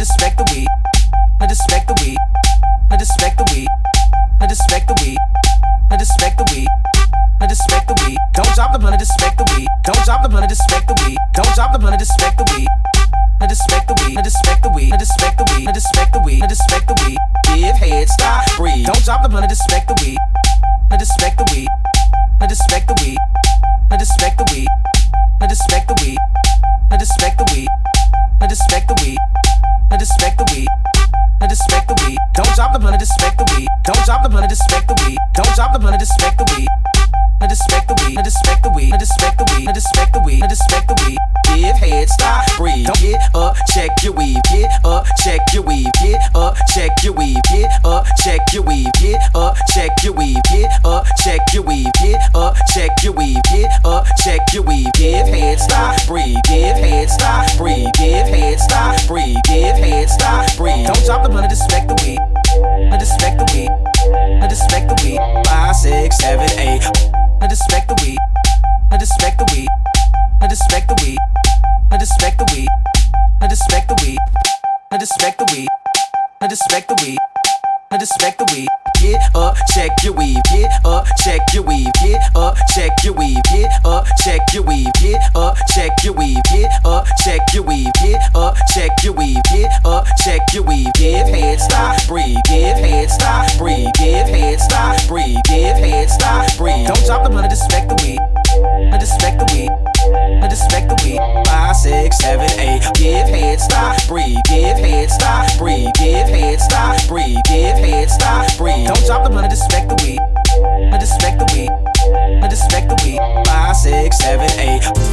respect the weed. I respect the weed. I respect the weed. I respect the weed. I respect the weed. I respect the weed. Don't drop the blunt, I respect the weed. Don't drop the blunt, I respect the weed. Don't drop the blunt, I respect the weed. I respect the weed. I respect the weed. I respect the weed. I respect the weed. I respect the weed. Give head, stop, breathe. Don't drop the blunt, I respect the weed. I respect the weed. I respect the weed. I respect the weed. I respect the weed. I respect the weed. I respect the weed. I respect the weed. I respect the weed. Don't drop the blunt, I respect the weed. Don't drop the blunt, I respect the weed. Don't drop the blunt, I respect the weed. I respect the weed. I respect the weed. I respect the weed. I respect the weed. I respect the weed. Give head, stop, breathe. Get up, check your weave. Get up, check your weave. Get up, check your weave. Get up, check your weave. Get up, check your weave. Get up, check your weave. Get up, check your weave. Get up, check your weave. Give head, stop, breathe. Give head, stop, breathe. Give head, stop, breathe. Give head, stop, breathe. Don't drop the blunt, I respect the weed. I respect the weed. I respect the weed. 5, 6, 7, 8. I respect the weed. I respect the weed. I respect the weed. I respect the weed. I respect the weed. I respect the weed. I respect the weed. I respect the weed. Get up, check your weave. Get up, check your weave. Get up, check your weave. Get up, check your weave. Get up, check your weave. Get up, check your weave. Get up, check your weave. Get up, check your weave. Give head, stop, breathe. Give head, stop, breathe. Give head, stop, breathe. Give head, stop, breathe. Don't drop the blunt, I respect the weed. I respect the weed. I respect the weed. 5, 6, 7, 8. Give head, stop, breathe. Give head, stop, breathe. Give head, stop, breathe. Give head, stop, breathe. Don't drop the blunt, I respect the weed. I respect the weed. I respect the weed. 5, 6, 7, 8.